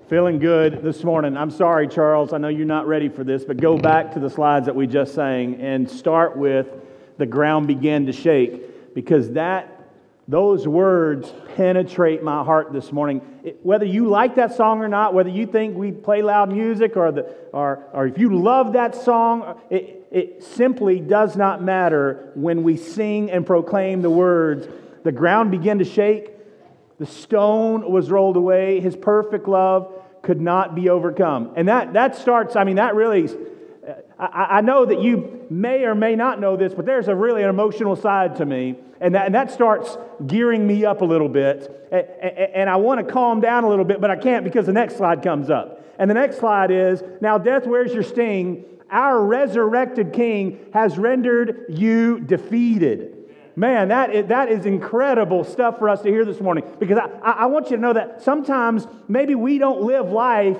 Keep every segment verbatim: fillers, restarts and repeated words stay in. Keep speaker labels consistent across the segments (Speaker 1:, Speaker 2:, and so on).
Speaker 1: Feeling good this morning. I'm sorry, Charles. I know you're not ready for this, but go back to the slides that we just sang and start with "the ground began to shake," because that those words penetrate my heart this morning. It, whether you like that song or not, whether you think we play loud music or the or or if you love that song, it, it simply does not matter when we sing and proclaim the words. The ground began to shake. The stone was rolled away. His perfect love could not be overcome. And that, that starts, I mean, that really, I, I know that you may or may not know this, but there's a really an emotional side to me. And that, and that starts gearing me up a little bit. And, and I want to calm down a little bit, but I can't because the next slide comes up. And the next slide is, "Now death, where's your sting? Our resurrected King has rendered you defeated." Man, that is, that is incredible stuff for us to hear this morning, because I, I want you to know that sometimes maybe we don't live life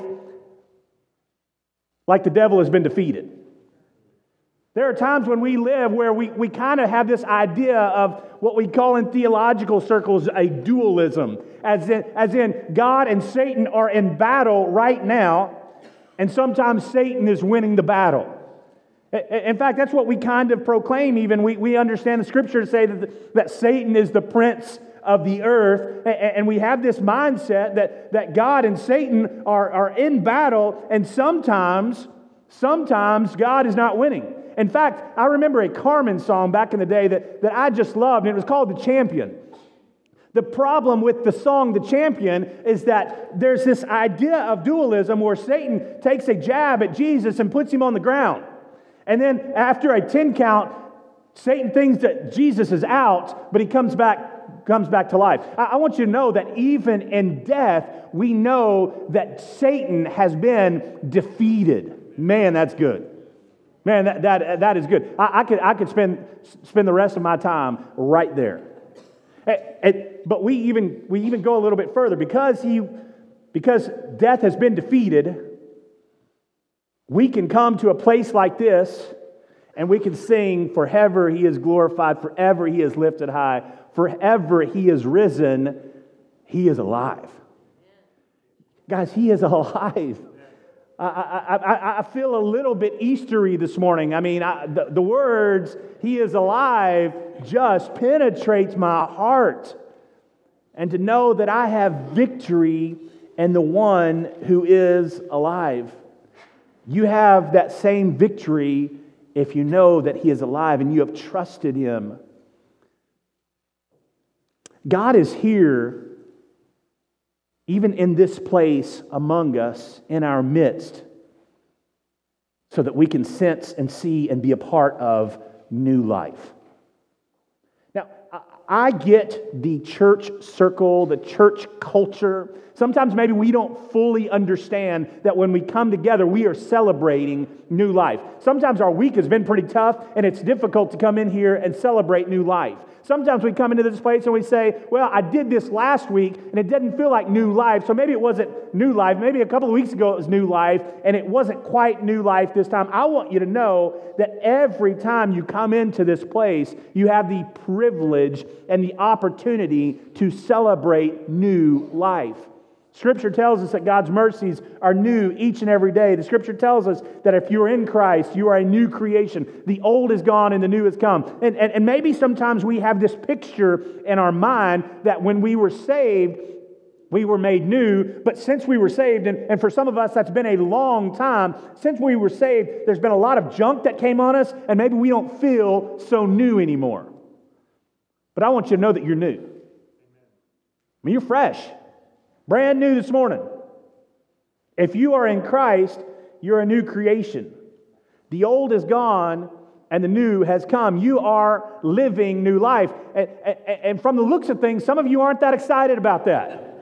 Speaker 1: like the devil has been defeated. There are times when we live where we, we kind of have this idea of what we call in theological circles a dualism, as in, as in God and Satan are in battle right now, and sometimes Satan is winning the battle. In fact, that's what we kind of proclaim even. We, we understand the Scripture to say that, that Satan is the prince of the earth. And we have this mindset that, that God and Satan are, are in battle, and sometimes, sometimes God is not winning. In fact, I remember a Carmen song back in the day that, that I just loved, and it was called "The Champion." The problem with the song "The Champion" is that there's this idea of dualism where Satan takes a jab at Jesus and puts him on the ground. And then after a ten count, Satan thinks that Jesus is out, but he comes back, comes back to life. I, I want you to know that even in death, we know that Satan has been defeated. Man, that's good. Man, that that, that is good. I, I could I could spend spend the rest of my time right there. And, and, but we even we even go a little bit further because he because death has been defeated. We can come to a place like this and we can sing, "Forever He is glorified, forever He is lifted high, forever He is risen, He is alive." Guys, He is alive. I, I, I, I feel a little bit Eastery this morning. I mean, I, the, the words, "He is alive," just penetrates my heart. And to know that I have victory in the one who is alive. You have that same victory if you know that He is alive and you have trusted Him. God is here, even in this place among us, in our midst, so that we can sense and see and be a part of new life. Now, I get the church circle, the church culture. Sometimes maybe we don't fully understand that when we come together, we are celebrating new life. Sometimes our week has been pretty tough, and it's difficult to come in here and celebrate new life. Sometimes we come into this place and we say, "Well, I did this last week, and it didn't feel like new life, so maybe it wasn't new life. Maybe a couple of weeks ago it was new life, and it wasn't quite new life this time." I want you to know that every time you come into this place, you have the privilege and the opportunity to celebrate new life. Scripture tells us that God's mercies are new each and every day. The Scripture tells us that if you're in Christ, you are a new creation. The old is gone and the new has come. And, and, and maybe sometimes we have this picture in our mind that when we were saved, we were made new. But since we were saved, and, and for some of us that's been a long time, since we were saved, there's been a lot of junk that came on us, and maybe we don't feel so new anymore. But I want you to know that you're new. I mean, you're fresh. Brand new this morning. If you are in Christ, you're a new creation. The old is gone and the new has come. You are living new life. And, and, and from the looks of things, some of you aren't that excited about that.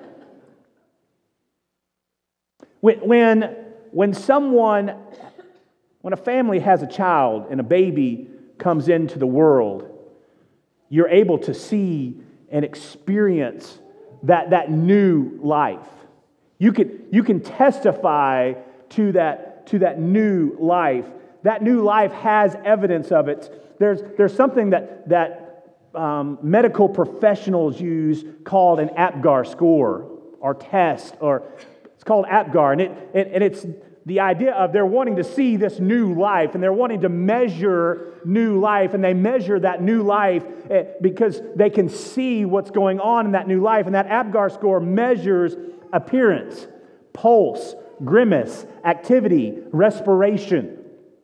Speaker 1: When, when, when someone, when a family has a child and a baby comes into the world, you're able to see and experience that, that new life. You can, you can testify to that, to that new life. That new life has evidence of it. There's, there's something that, that um, medical professionals use called an APGAR score or test. Or It's called Apgar, and, it, it, and it's the idea of they're wanting to see this new life, and they're wanting to measure new life, and they measure that new life because they can see what's going on in that new life. And that Apgar score measures appearance, pulse, grimace, activity, respiration.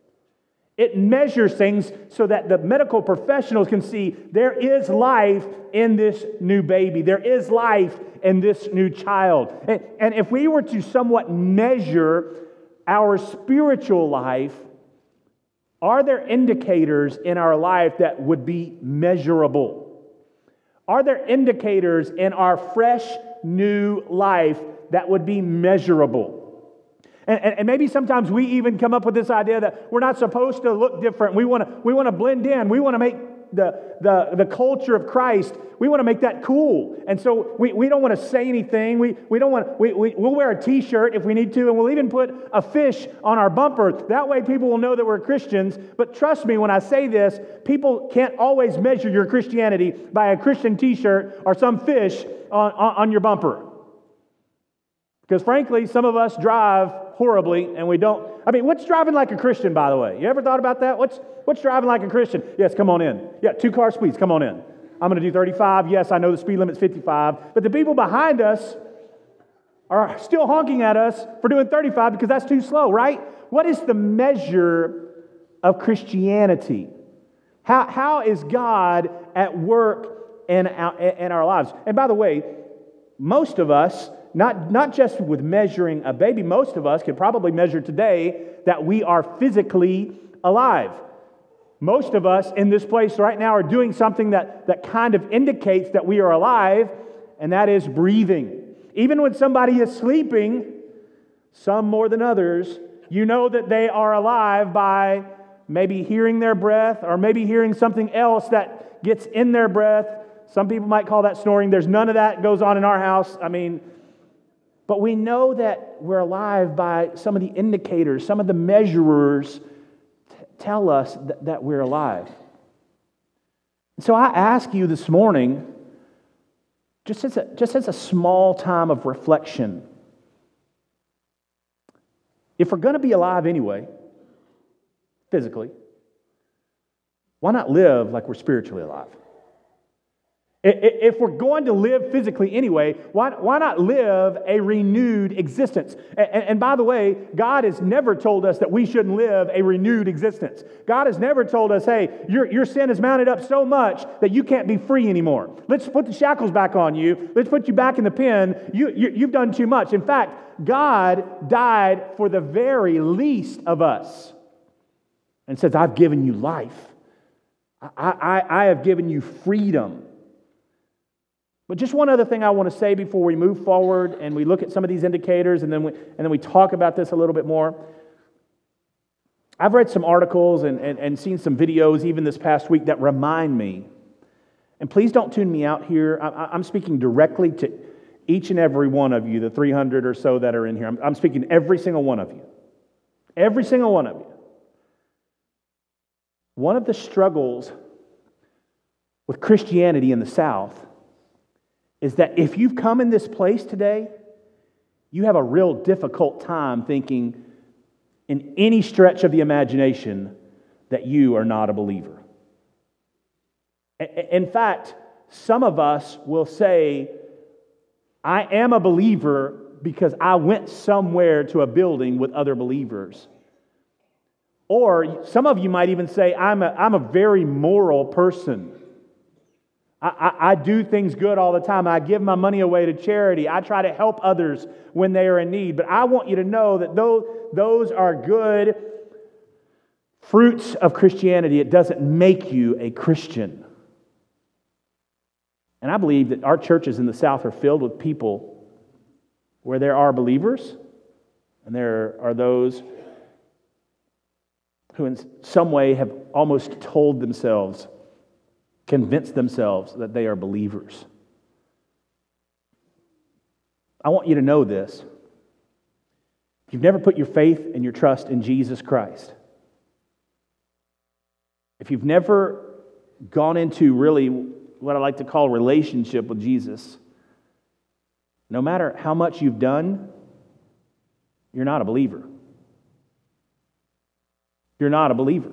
Speaker 1: It measures things so that the medical professionals can see there is life in this new baby. There is life in this new child. And, and if we were to somewhat measure our spiritual life, are there indicators in our life that would be measurable? Are there indicators in our fresh new life that would be measurable? And, and, and maybe sometimes we even come up with this idea that we're not supposed to look different. We want to we want to blend in. We want to make the, the, the culture of Christ, we want to make that cool. And so we, we don't want to say anything. We, we don't want we, we, we'll wear a t-shirt if we need to, and we'll even put a fish on our bumper. That way people will know that we're Christians. But trust me when I say this, people can't always measure your Christianity by a Christian t-shirt or some fish on, on, on your bumper. Because frankly, some of us drive horribly, and we don't. I mean, what's driving like a Christian, by the way? You ever thought about that? What's what's driving like a Christian? Yes, come on in. Yeah, two cars, please, come on in. I'm going to do thirty-five. Yes, I know the speed limit's fifty-five. But the people behind us are still honking at us for doing thirty-five because that's too slow, right? What is the measure of Christianity? How, how is God at work in our, in our lives? And by the way, most of us, Not, not just with measuring a baby, most of us could probably measure today that we are physically alive. Most of us in this place right now are doing something that, that kind of indicates that we are alive, and that is breathing. Even when somebody is sleeping, some more than others, you know that they are alive by maybe hearing their breath or maybe hearing something else that gets in their breath. Some people might call that snoring. There's none of that goes on in our house. I mean... But we know that we're alive by some of the indicators, some of the measurers t- tell us th- that we're alive. So I ask you this morning, just as a, just as a small time of reflection, if we're going to be alive anyway, physically, why not live like we're spiritually alive? If we're going to live physically anyway, why, why not live a renewed existence? And, and by the way, God has never told us that we shouldn't live a renewed existence. God has never told us, hey, your, your sin is mounted up so much that you can't be free anymore. Let's put the shackles back on you. Let's put you back in the pen. You, you, you've done too much. In fact, God died for the very least of us and says, I've given you life. I, I, I have given you freedom. But just one other thing I want to say before we move forward and we look at some of these indicators and then we, and then we talk about this a little bit more. I've read some articles and, and, and seen some videos even this past week that remind me, and please don't tune me out here. I, I'm speaking directly to each and every one of you, the three hundred or so that are in here. I'm, I'm speaking to every single one of you. Every single one of you. One of the struggles with Christianity in the South is that if you've come in this place today, you have a real difficult time thinking in any stretch of the imagination that you are not a believer. In fact, some of us will say, I am a believer because I went somewhere to a building with other believers. Or some of you might even say, I'm a, I'm a very moral person. I, I, I do things good all the time. I give my money away to charity. I try to help others when they are in need. But I want you to know that those, those are good fruits of Christianity. It doesn't make you a Christian. And I believe that our churches in the South are filled with people where there are believers and there are those who in some way have almost told themselves, convinced themselves that they are believers. I want you to know this. If you've never put your faith and your trust in Jesus Christ, if you've never gone into really what I like to call a relationship with Jesus, no matter how much you've done, you're not a believer. You're not a believer.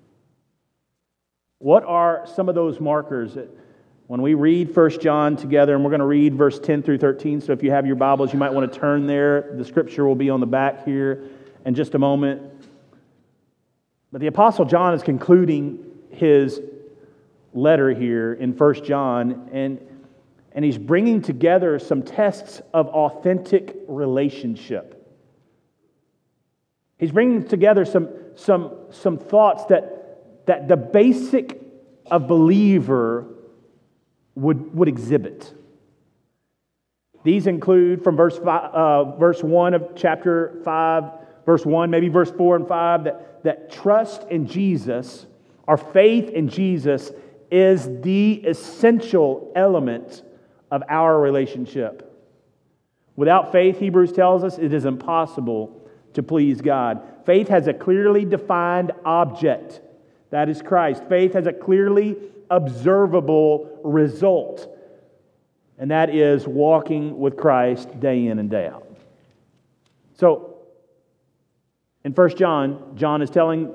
Speaker 1: What are some of those markers that when we read First John together, and we're going to read verse ten through thirteen, so if you have your Bibles, you might want to turn there. The scripture will be on the back here in just a moment. But the Apostle John is concluding his letter here in First John, and, and he's bringing together some tests of authentic relationship. He's bringing together some, some, some thoughts that, that the basic of believer would, would exhibit. These include from verse five, uh, verse one of chapter five, verse one, maybe verse four and five, that, that trust in Jesus, our faith in Jesus, is the essential element of our relationship. Without faith, Hebrews tells us, it is impossible to please God. Faith has a clearly defined object. That is Christ. Faith has a clearly observable result. And that is walking with Christ day in and day out. So, in First John, John is telling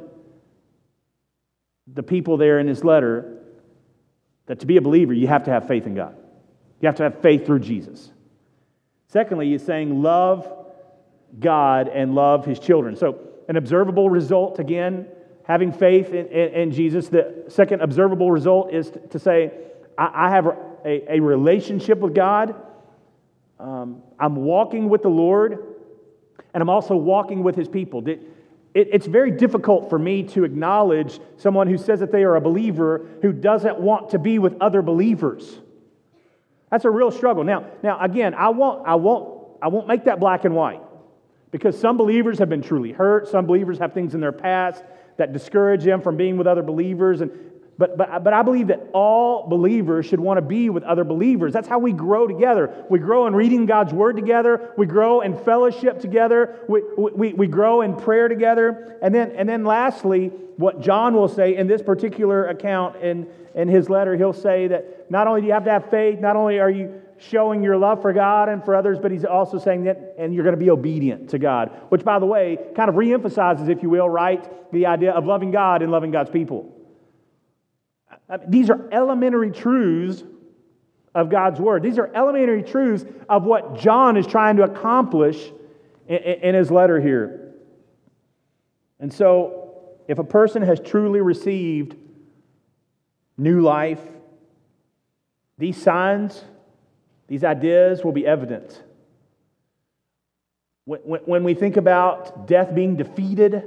Speaker 1: the people there in his letter that to be a believer, you have to have faith in God. You have to have faith through Jesus. Secondly, he's saying love God and love His children. So, an observable result, again, having faith in, in, in Jesus. The second observable result is to, to say, I, I have a, a relationship with God. Um, I'm walking with the Lord, and I'm also walking with His people. It, it, it's very difficult for me to acknowledge someone who says that they are a believer who doesn't want to be with other believers. That's a real struggle. Now, now again, I won't, I won't, I won't make that black and white, because some believers have been truly hurt. Some believers have things in their past that discourage them from being with other believers. And but but but I believe that all believers should want to be with other believers. That's how we grow together. We grow in reading God's Word together. We grow in fellowship together. We we, we grow in prayer together. And then and then lastly, what John will say in this particular account in, in his letter, he'll say that not only do you have to have faith, not only are you showing your love for God and for others, but he's also saying that, and you're going to be obedient to God, which, by the way, kind of reemphasizes, if you will, right, the idea of loving God and loving God's people. These are elementary truths of God's Word. These are elementary truths of what John is trying to accomplish in, in his letter here. And so, if a person has truly received new life, these signs, these ideas will be evident. When we think about death being defeated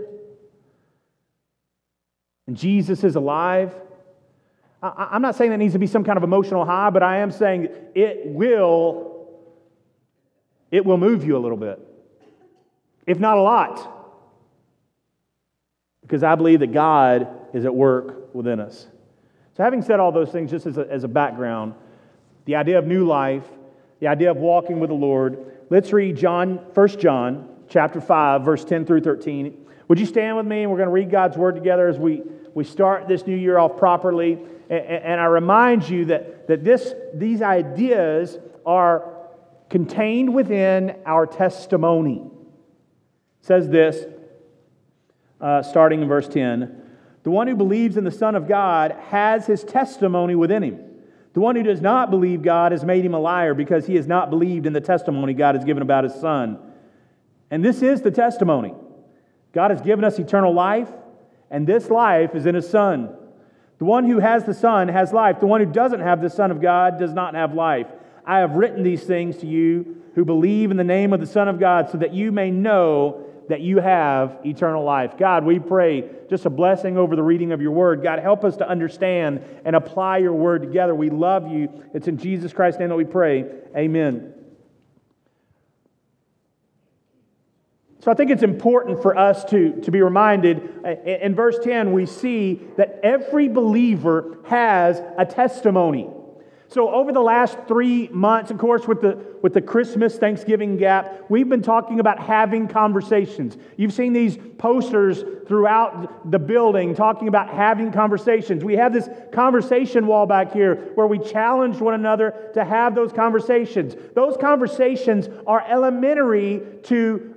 Speaker 1: and Jesus is alive, I'm not saying that needs to be some kind of emotional high, but I am saying it will, it will move you a little bit, if not a lot, because I believe that God is at work within us. So having said all those things, just as a, as a background, the idea of new life, the idea of walking with the Lord. Let's read John, First John chapter five, verse ten through thirteen. Would you stand with me, and we're going to read God's Word together as we, we start this new year off properly. And, and I remind you that, that this these ideas are contained within our testimony. It says this, uh, starting in verse ten. The one who believes in the Son of God has his testimony within him. The one who does not believe God has made him a liar, because he has not believed in the testimony God has given about His Son. And this is the testimony. God has given us eternal life, and this life is in His Son. The one who has the Son has life. The one who doesn't have the Son of God does not have life. I have written these things to you who believe in the name of the Son of God, so that you may know that you have eternal life. God, we pray just a blessing over the reading of Your Word. God, help us to understand and apply Your Word together. We love You. It's in Jesus Christ's name that we pray. Amen. So I think it's important for us to, to be reminded. In verse ten, we see that every believer has a testimony. So over the last three months, of course, with the with the Christmas, Thanksgiving gap, we've been talking about having conversations. You've seen these posters throughout the building talking about having conversations. We have this conversation wall back here where we challenge one another to have those conversations. Those conversations are elementary to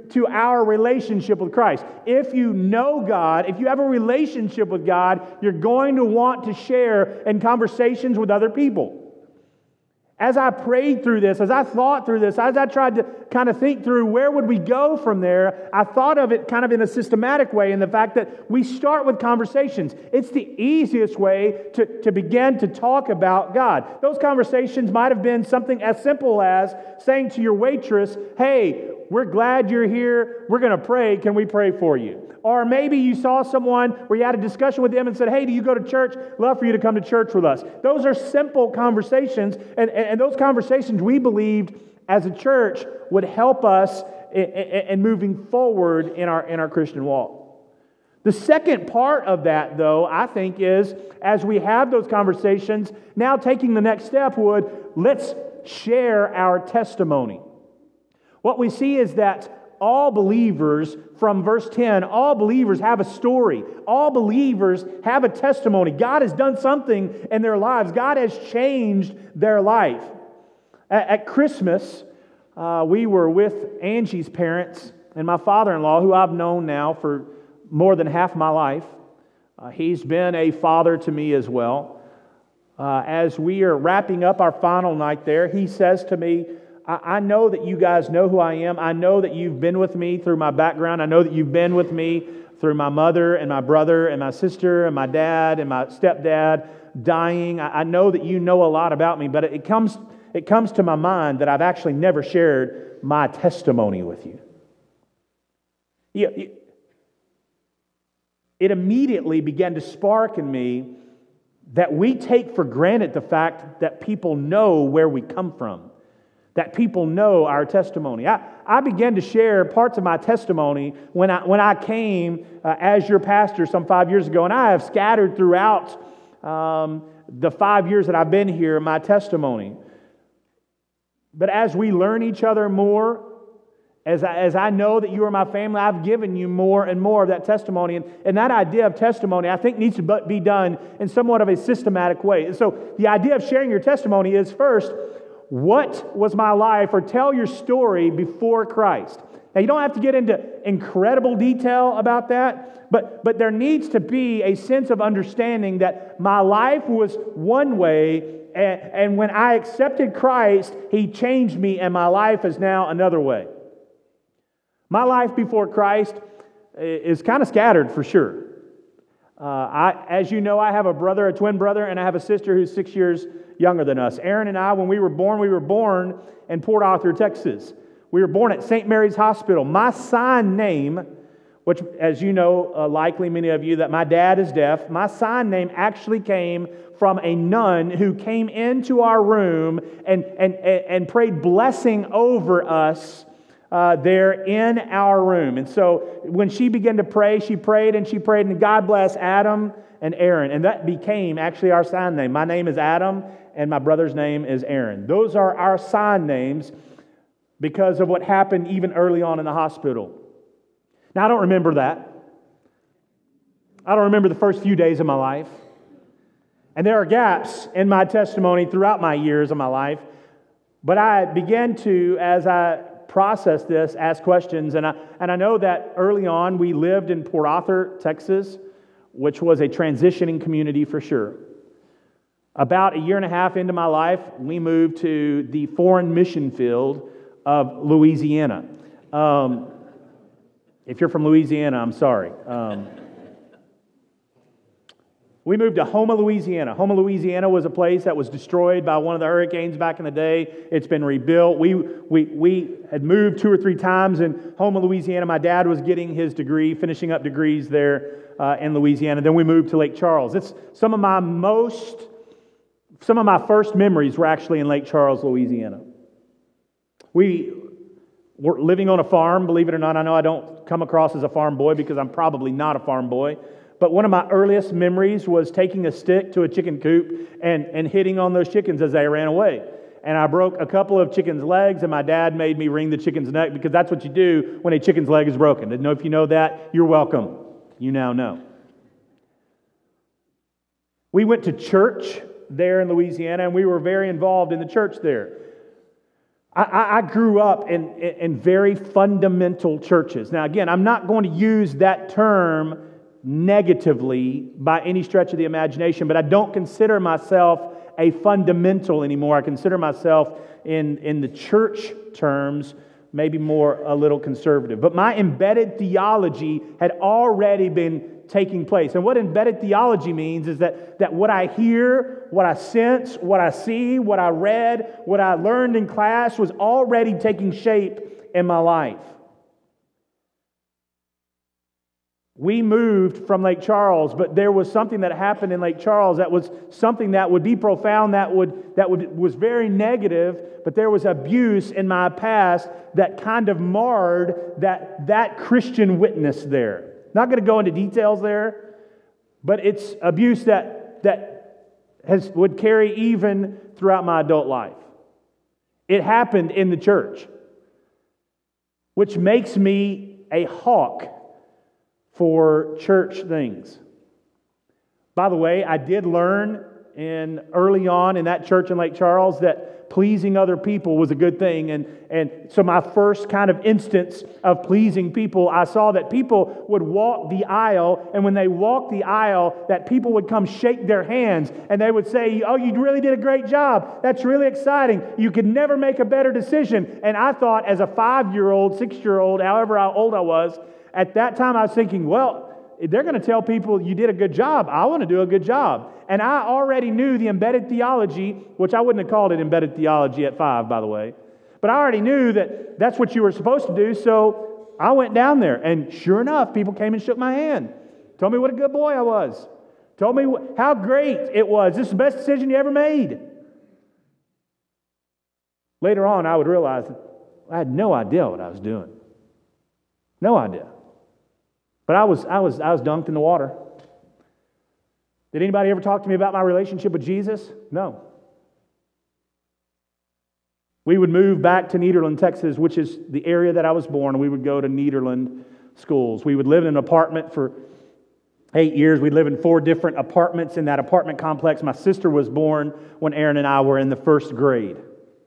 Speaker 1: to our relationship with Christ. If you know God, if you have a relationship with God, you're going to want to share in conversations with other people. As I prayed through this, as I thought through this, as I tried to kind of think through where would we go from there, I thought of it kind of in a systematic way, in the fact that we start with conversations. It's the easiest way to, to begin to talk about God. Those conversations might have been something as simple as saying to your waitress, "Hey, we're glad you're here. We're going to pray. Can we pray for you?" Or maybe you saw someone where you had a discussion with them and said, "Hey, do you go to church? Love for you to come to church with us." Those are simple conversations, and, and those conversations we believed as a church would help us in, in, in moving forward in our, in our Christian walk. The second part of that, though, I think is, as we have those conversations, now taking the next step would, let's share our testimony. What we see is that all believers, from verse ten, all believers have a story. All believers have a testimony. God has done something in their lives. God has changed their life. At, at Christmas, uh, we were with Angie's parents and my father-in-law, who I've known now for more than half my life. Uh, he's been a father to me as well. Uh, as we are wrapping up our final night there, he says to me, I know that you guys know who I am. I know that you've been with me through my background. I know that you've been with me through my mother and my brother and my sister and my dad and my stepdad dying. I know that you know a lot about me, but it comes, it comes to my mind that I've actually never shared my testimony with you. It immediately began to spark in me that we take for granted the fact that people know where we come from, that people know our testimony. I, I began to share parts of my testimony when I, when I came uh, as your pastor some five years ago, and I have scattered throughout um, the five years that I've been here my testimony. But as we learn each other more, as I, as I know that you are my family, I've given you more and more of that testimony. And, and that idea of testimony, I think, needs to be done in somewhat of a systematic way. And so the idea of sharing your testimony is, first, what was my life, or tell your story before Christ. Now, you don't have to get into incredible detail about that, but, but there needs to be a sense of understanding that my life was one way, and, and when I accepted Christ, He changed me, and my life is now another way. My life before Christ is kind of scattered, for sure. Uh, I, as you know, I have a brother, a twin brother, and I have a sister who's six years younger than us. Aaron and I, when we were born, we were born in Port Arthur, Texas. We were born at Saint Mary's Hospital. My sign name, which, as you know, uh, likely many of you, that my dad is deaf, my sign name actually came from a nun who came into our room and, and, and prayed blessing over us Uh, there in our room. And so when she began to pray, she prayed and she prayed, and God bless Adam and Aaron. And that became actually our sign name. My name is Adam, and my brother's name is Aaron. Those are our sign names because of what happened even early on in the hospital. Now, I don't remember that. I don't remember the first few days of my life. And there are gaps in my testimony throughout my years of my life. But I began to, as I process this, ask questions, and I, and I know that early on we lived in Port Arthur, Texas, which was a transitioning community for sure. About a year and a half into my life, we moved to the foreign mission field of Louisiana. Um, if you're from Louisiana, I'm sorry. Um, We moved to Houma, Louisiana. Houma, Louisiana was a place that was destroyed by one of the hurricanes back in the day. It's been rebuilt. We we we had moved two or three times in Houma, Louisiana. My dad was getting his degree, finishing up degrees there uh, in Louisiana. Then we moved to Lake Charles. It's some of my most, some of my first memories were actually in Lake Charles, Louisiana. We were living on a farm, believe it or not. I know I don't come across as a farm boy because I'm probably not a farm boy. But one of my earliest memories was taking a stick to a chicken coop and, and hitting on those chickens as they ran away. And I broke a couple of chickens' legs, and my dad made me wring the chicken's neck because that's what you do when a chicken's leg is broken. Didn't know if you know that. You're welcome. You now know. We went to church there in Louisiana, and we were very involved in the church there. I, I, I grew up in, in very fundamental churches. Now, again, I'm not going to use that term negatively by any stretch of the imagination, but I don't consider myself a fundamental anymore. I consider myself in, in the church terms, maybe more a little conservative. But my embedded theology had already been taking place. And what embedded theology means is that, that what I hear, what I sense, what I see, what I read, what I learned in class was already taking shape in my life. We moved from Lake Charles, but there was something that happened in Lake Charles that was something that would be profound, that would that would was very negative, but there was abuse in my past that kind of marred that, that Christian witness there. Not going to go into details there, but it's abuse that, that has would carry even throughout my adult life. It happened in the church, which makes me a hawk for church things. By the way, I did learn in early on in that church in Lake Charles that pleasing other people was a good thing. And, and so my first kind of instance of pleasing people, I saw that people would walk the aisle, and when they walked the aisle, that people would come shake their hands, and they would say, "Oh, you really did a great job. That's really exciting. You could never make a better decision." And I thought, as a five-year-old, six-year-old, however old I was, at that time I was thinking, well, they're going to tell people you did a good job. I want to do a good job. And I already knew the embedded theology, which I wouldn't have called it embedded theology at five, by the way. But I already knew that that's what you were supposed to do, so I went down there. And sure enough, people came and shook my hand. Told me what a good boy I was. Told me how great it was. This is the best decision you ever made. Later on, I would realize that I had no idea what I was doing. No idea. But I was, I was, I was dunked in the water. Did anybody ever talk to me about my relationship with Jesus? No. We would move back to Nederland, Texas, which is the area that I was born, and we would go to Nederland schools. We would live in an apartment for eight years. We'd live in four different apartments in that apartment complex. My sister was born when Aaron and I were in the first grade.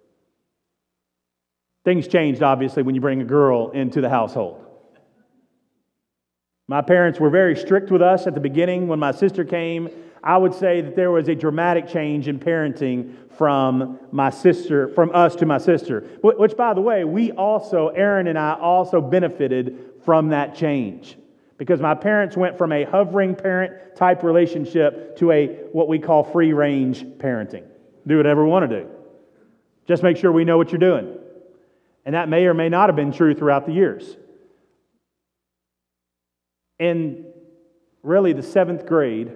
Speaker 1: Things changed, obviously, when you bring a girl into the household. My parents were very strict with us at the beginning. When my sister came, I would say that there was a dramatic change in parenting from my sister, from us to my sister. Which, by the way, we also, Aaron and I, also benefited from that change. Because my parents went from a hovering parent type relationship to a what we call free range parenting. Do whatever we want to do. Just make sure we know what you're doing. And that may or may not have been true throughout the years. In really the seventh grade,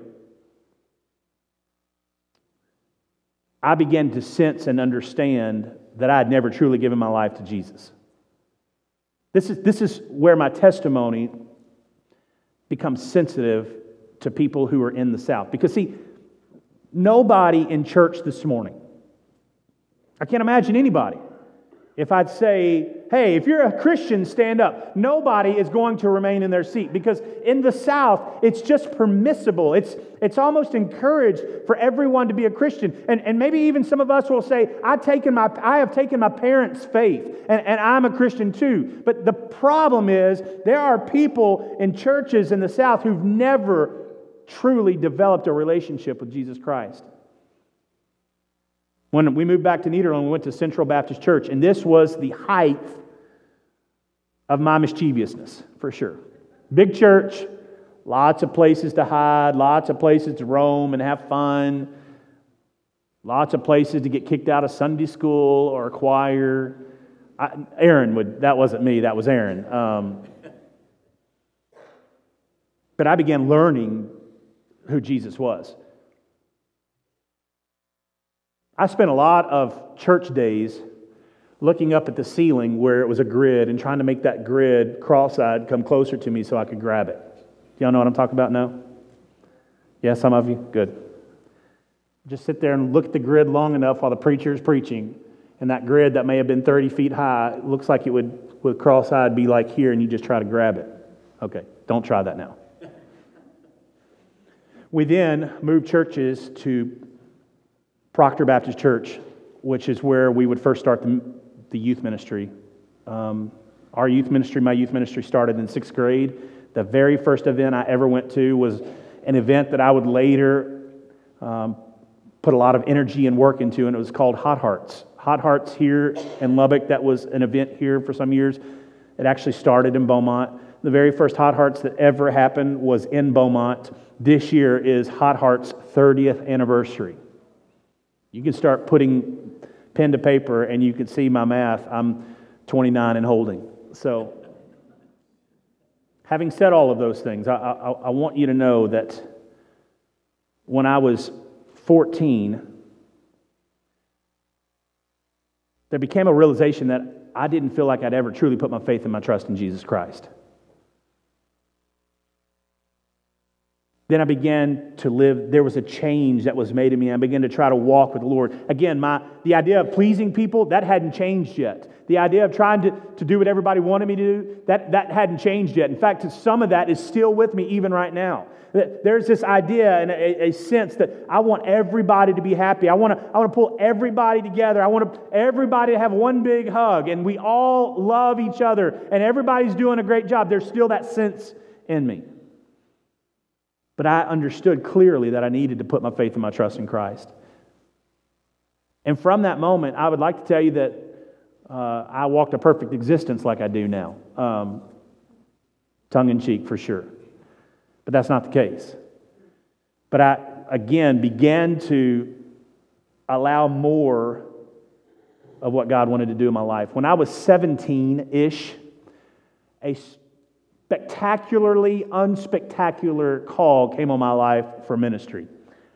Speaker 1: I began to sense and understand that I had never truly given my life to Jesus. This is, this is where my testimony becomes sensitive to people who are in the South. Because see, nobody in church this morning, I can't imagine anybody, if I'd say, hey, if you're a Christian, stand up. Nobody is going to remain in their seat because in the South, it's just permissible. It's it's almost encouraged for everyone to be a Christian. And, and maybe even some of us will say, I've taken my, I have taken my parents' faith and, and I'm a Christian too. But the problem is there are people in churches in the South who've never truly developed a relationship with Jesus Christ. When we moved back to Nederland, we went to Central Baptist Church, and this was the height of my mischievousness, for sure. Big church, lots of places to hide, lots of places to roam and have fun, lots of places to get kicked out of Sunday school or choir. I, Aaron would, that wasn't me, that was Aaron. Um, but I began learning who Jesus was. I spent a lot of church days looking up at the ceiling where it was a grid and trying to make that grid cross-eyed come closer to me so I could grab it. Y'all know what I'm talking about now? Yeah, some of you? Good. Just sit there and look at the grid long enough while the preacher is preaching, and that grid that may have been thirty feet high looks like it would, with cross-eyed, be like here, and you just try to grab it. Okay, don't try that now. We then moved churches to Proctor Baptist Church, which is where we would first start the, the youth ministry. Um, our youth ministry, my youth ministry started in sixth grade. The very first event I ever went to was an event that I would later um, put a lot of energy and work into, and it was called Hot Hearts. Hot Hearts here in Lubbock, that was an event here for some years. It actually started in Beaumont. The very first Hot Hearts that ever happened was in Beaumont. This year is Hot Hearts' thirtieth anniversary. You can start putting pen to paper and you can see my math. I'm twenty-nine and holding. So, having said all of those things, I, I, I want you to know that when I was fourteen, there became a realization that I didn't feel like I'd ever truly put my faith and my trust in Jesus Christ. Then I began to live, there was a change that was made in me. I began to try to walk with the Lord. Again, my the idea of pleasing people, that hadn't changed yet. The idea of trying to, to do what everybody wanted me to do, that, that hadn't changed yet. In fact, some of that is still with me even right now. There's this idea and a, a sense that I want everybody to be happy. I want to I want to pull everybody together. I want to, everybody to have one big hug, and we all love each other, and everybody's doing a great job. There's still that sense in me. But I understood clearly that I needed to put my faith and my trust in Christ. And from that moment, I would like to tell you that uh, I walked a perfect existence like I do now. Um, tongue in cheek, for sure. But that's not the case. But I, again, began to allow more of what God wanted to do in my life. When I was seventeen-ish, a spectacularly unspectacular call came on my life for ministry.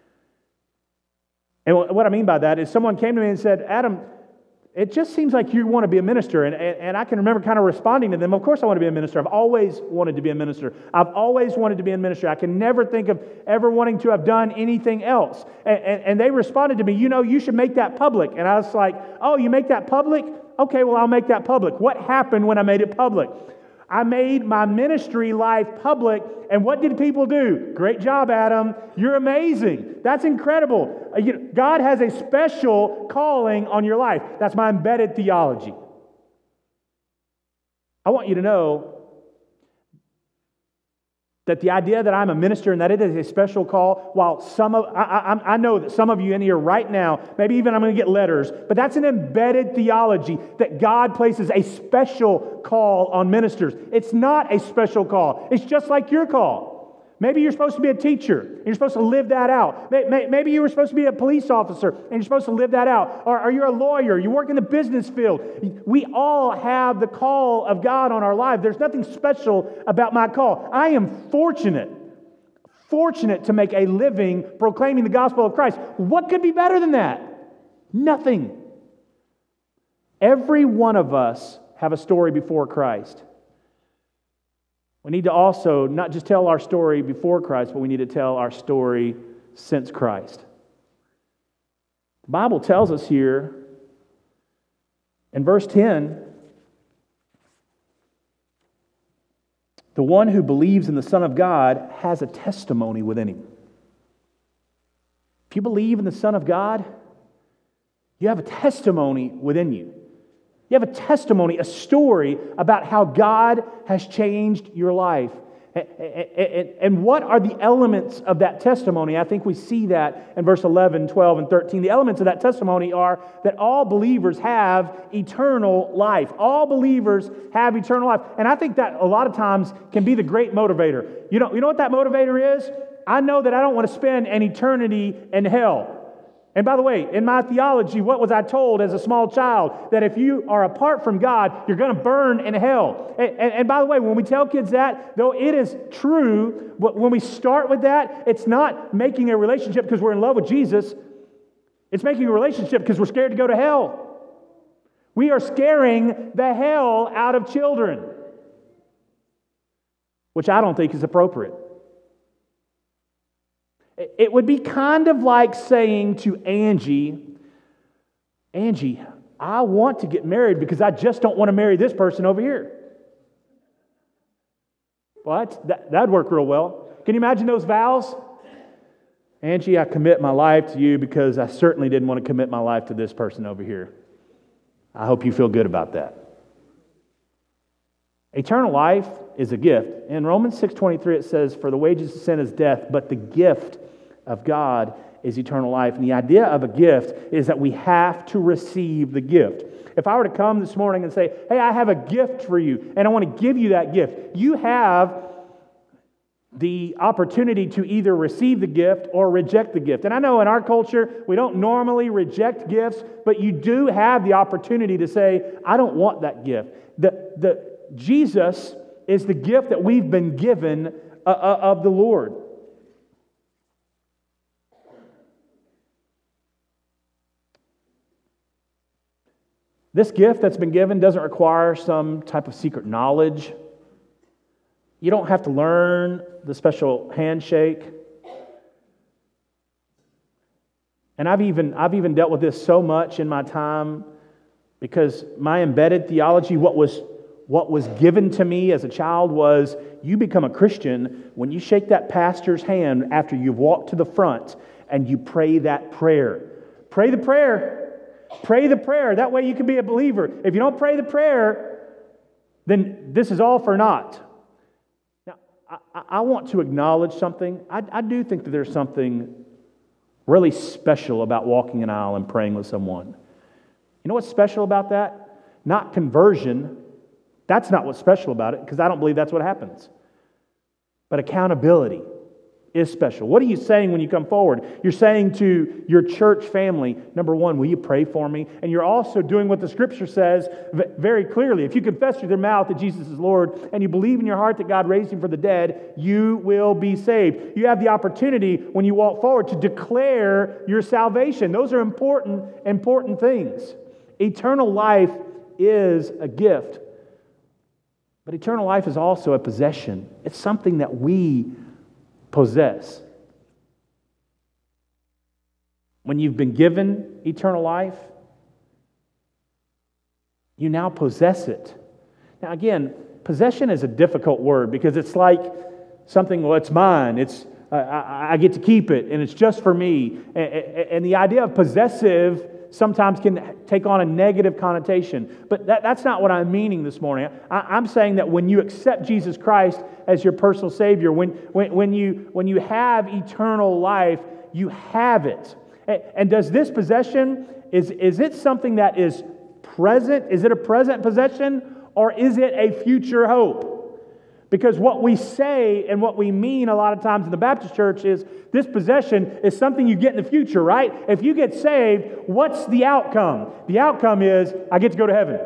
Speaker 1: And what I mean by that is someone came to me and said, Adam, it just seems like you want to be a minister. And, and, and I can remember kind of responding to them, of course I want to be a minister. I've always wanted to be a minister. I've always wanted to be a minister. I can never think of ever wanting to have done anything else. And, and, and they responded to me, you know, you should make that public. And I was like, oh, you make that public? Okay, well, I'll make that public. What happened when I made it public? I made my ministry life public, and what did people do? Great job, Adam. You're amazing. That's incredible. God has a special calling on your life. That's my embedded theology. I want you to know that the idea that I'm a minister and that it is a special call, while some of, I, I, I know that some of you in here right now, maybe even I'm going to get letters, but that's an embedded theology that God places a special call on ministers. It's not a special call. It's just like your call. Maybe you're supposed to be a teacher, and you're supposed to live that out. Maybe you were supposed to be a police officer, and you're supposed to live that out. Or, or you're a lawyer, you work in the business field. We all have the call of God on our life. There's nothing special about my call. I am fortunate, fortunate to make a living proclaiming the gospel of Christ. What could be better than that? Nothing. Every one of us have a story before Christ. We need to also not just tell our story before Christ, but we need to tell our story since Christ. The Bible tells us here in verse ten, the one who believes in the Son of God has a testimony within him. If you believe in the Son of God, you have a testimony within you. You have a testimony, a story about how God has changed your life. And what are the elements of that testimony? I think we see that in verse eleven, twelve, and thirteen. The elements of that testimony are that all believers have eternal life. All believers have eternal life. And I think that a lot of times can be the great motivator. You know, you know what that motivator is? I know that I don't want to spend an eternity in hell. And by the way, in my theology, what was I told as a small child? That if you are apart from God, you're going to burn in hell. And, and, and by the way, when we tell kids that, though it is true, but when we start with that, it's not making a relationship because we're in love with Jesus. It's making a relationship because we're scared to go to hell. We are scaring the hell out of children, which I don't think is appropriate. It would be kind of like saying to Angie, Angie, I want to get married because I just don't want to marry this person over here. What? That, that'd work real well. Can you imagine those vows? Angie, I commit my life to you because I certainly didn't want to commit my life to this person over here. I hope you feel good about that. Eternal life is a gift. In Romans six twenty-three it says, "For the wages of sin is death, but the gift of God is eternal life." And the idea of a gift is that we have to receive the gift. If I were to come this morning and say, "Hey, I have a gift for you, and I want to give you that gift," you have the opportunity to either receive the gift or reject the gift. And I know in our culture, we don't normally reject gifts, but you do have the opportunity to say, "I don't want that gift." The, the, Jesus is the gift that we've been given uh, uh, of the Lord. This gift that's been given doesn't require some type of secret knowledge. You don't have to learn the special handshake. And I've even, I've even dealt with this so much in my time because my embedded theology, what was, what was given to me as a child was, you become a Christian when you shake that pastor's hand after you've walked to the front and you pray that prayer. Pray the prayer. Pray the prayer. That way you can be a believer. If you don't pray the prayer, then this is all for naught. Now, I, I want to acknowledge something. I, I do think that there's something really special about walking an aisle and praying with someone. You know what's special about that? Not conversion. That's not what's special about it, because I don't believe that's what happens. But accountability is special. What are you saying when you come forward? You're saying to your church family, number one, will you pray for me? And you're also doing what the Scripture says very clearly. If you confess with your mouth that Jesus is Lord and you believe in your heart that God raised Him from the dead, you will be saved. You have the opportunity when you walk forward to declare your salvation. Those are important, important things. Eternal life is a gift. But eternal life is also a possession. It's something that we possess. When you've been given eternal life, you now possess it. Now again, possession is a difficult word because it's like something, well, it's mine. It's uh, I, I get to keep it, and it's just for me. And, and the idea of possessive sometimes can take on a negative connotation. But that, that's not what I'm meaning this morning. I, I'm saying that when you accept Jesus Christ as your personal Savior, when, when, when, you, when you have eternal life, you have it. And, and does this possession, is, is it something that is present? Is it a present possession? Or is it a future hope? Because what we say and what we mean a lot of times in the Baptist church is this possession is something you get in the future, right? If you get saved, what's the outcome? The outcome is I get to go to heaven.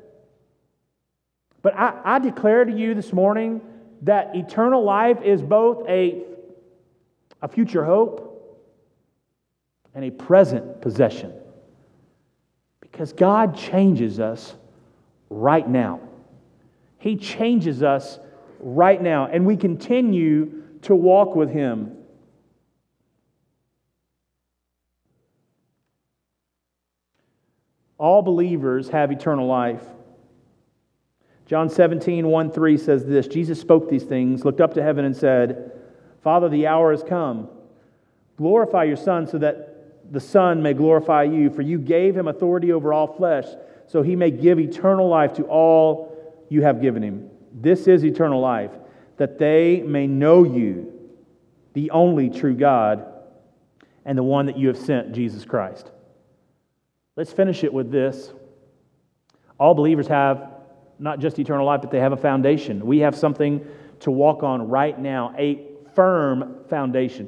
Speaker 1: But I, I declare to you this morning that eternal life is both a, a future hope and a present possession. Because God changes us right now. He changes us right now, and we continue to walk with Him. All believers have eternal life. John seventeen, one, three says this, Jesus spoke these things, looked up to heaven and said, Father, the hour has come. Glorify your Son so that the Son may glorify you, for you gave Him authority over all flesh, so He may give eternal life to all you have given Him. This is eternal life, that they may know you, the only true God, and the one that you have sent, Jesus Christ. Let's finish it with this. All believers have not just eternal life, but they have a foundation. We have something to walk on right now, a firm foundation.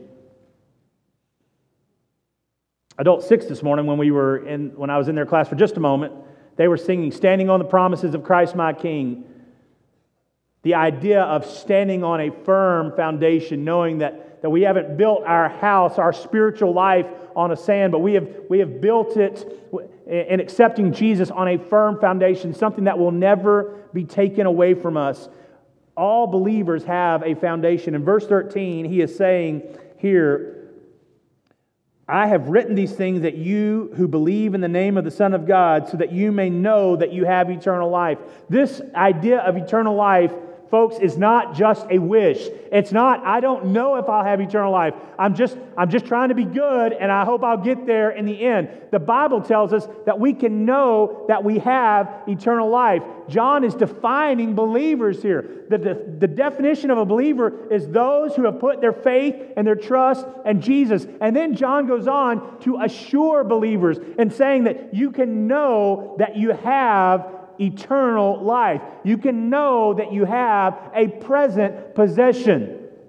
Speaker 1: Adult six this morning, when we were in, when I was in their class for just a moment, they were singing, "Standing on the Promises of Christ my King." The idea of standing on a firm foundation, knowing that, that we haven't built our house, our spiritual life on a sand, but we have, we have built it in accepting Jesus on a firm foundation, something that will never be taken away from us. All believers have a foundation. In verse thirteen, he is saying here, I have written these things that you who believe in the name of the Son of God, so that you may know that you have eternal life. This idea of eternal life folks, is not just a wish. It's not, I don't know if I'll have eternal life. I'm just, I'm just trying to be good, and I hope I'll get there in the end. The Bible tells us that we can know that we have eternal life. John is defining believers here. The, the, the definition of a believer is those who have put their faith and their trust in Jesus. And then John goes on to assure believers and saying that you can know that you have eternal life. You can know that you have a present possession.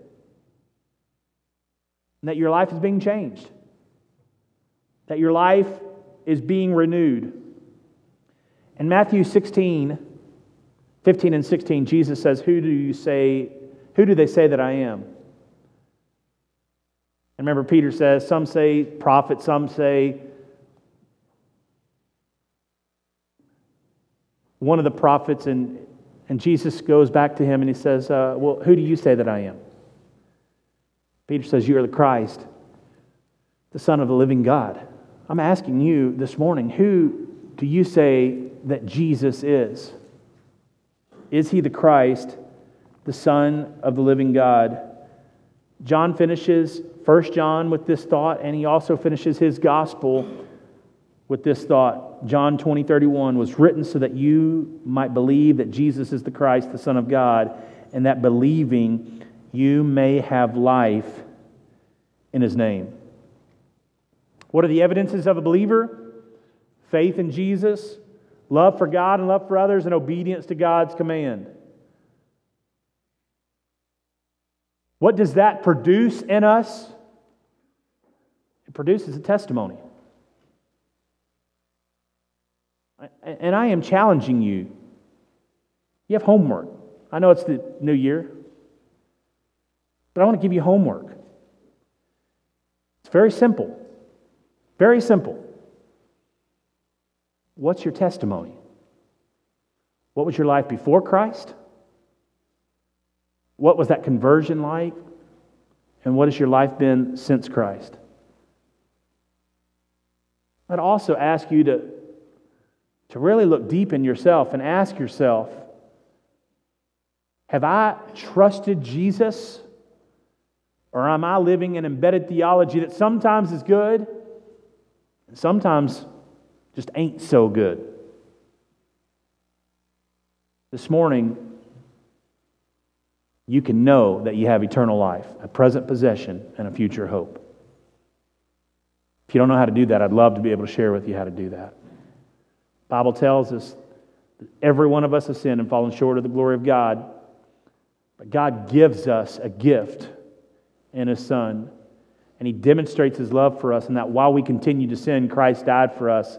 Speaker 1: And that your life is being changed. That your life is being renewed. In Matthew sixteen, fifteen and sixteen, Jesus says, Who do you say, who do they say that I am? And remember, Peter says, some say prophet, some say one of the prophets, and, and Jesus goes back to him and he says, uh, well, who do you say that I am? Peter says, you are the Christ, the Son of the living God. I'm asking you this morning, who do you say that Jesus is? Is he the Christ, the Son of the living God? John finishes First John with this thought, and he also finishes his gospel with this thought. John twenty thirty-one was written so that you might believe that Jesus is the Christ, the Son of God, and that believing you may have life in His name. What are the evidences of a believer? Faith in Jesus, love for God and love for others, and obedience to God's command. What does that produce in us? It produces a testimony. And I am challenging you. You have homework. I know it's the new year, but I want to give you homework. It's very simple. Very simple. What's your testimony? What was your life before Christ? What was that conversion like? And what has your life been since Christ? I'd also ask you to, to really look deep in yourself and ask yourself, have I trusted Jesus? Or am I living an embedded theology that sometimes is good and sometimes just ain't so good? This morning, you can know that you have eternal life, a present possession, and a future hope. If you don't know how to do that, I'd love to be able to share with you how to do that. The Bible tells us that every one of us has sinned and fallen short of the glory of God. But God gives us a gift in His Son. And He demonstrates His love for us, and that while we continue to sin, Christ died for us.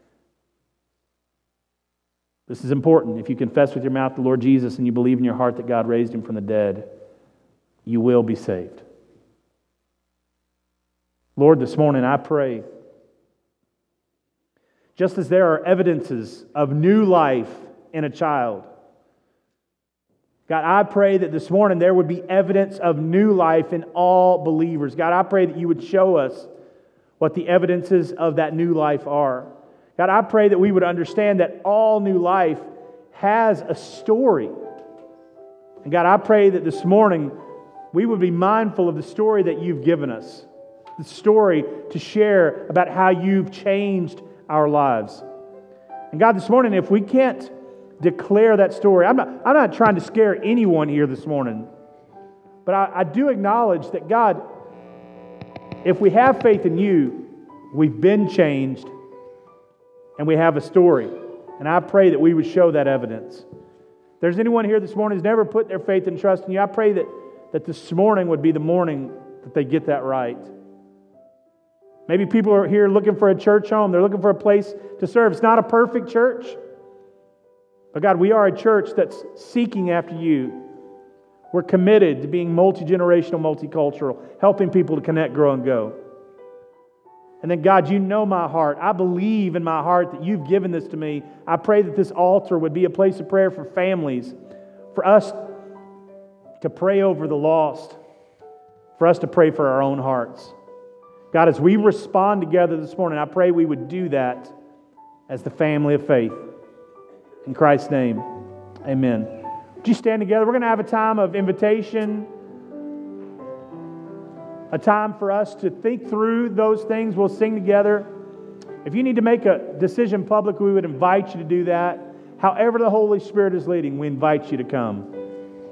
Speaker 1: This is important. If you confess with your mouth the Lord Jesus and you believe in your heart that God raised Him from the dead, you will be saved. Lord, this morning I pray, just as there are evidences of new life in a child, God, I pray that this morning there would be evidence of new life in all believers. God, I pray that you would show us what the evidences of that new life are. God, I pray that we would understand that all new life has a story. And God, I pray that this morning we would be mindful of the story that you've given us. The story to share about how you've changed our lives. And God, this morning, if we can't declare that story, I'm not, I'm not trying to scare anyone here this morning, but I, I do acknowledge that, God, if we have faith in you, we've been changed and we have a story. And I pray that we would show that evidence. If there's anyone here this morning who's never put their faith and trust in you, I pray that, that this morning would be the morning that they get that right. Maybe people are here looking for a church home. They're looking for a place to serve. It's not a perfect church. But God, we are a church that's seeking after you. We're committed to being multi-generational, multicultural, helping people to connect, grow, and go. And then God, you know my heart. I believe in my heart that you've given this to me. I pray that this altar would be a place of prayer for families, for us to pray over the lost, for us to pray for our own hearts. God, as we respond together this morning, I pray we would do that as the family of faith. In Christ's name, amen. Would you stand together? We're going to have a time of invitation, a time for us to think through those things. We'll sing together. If you need to make a decision public, we would invite you to do that. However the Holy Spirit is leading, we invite you to come.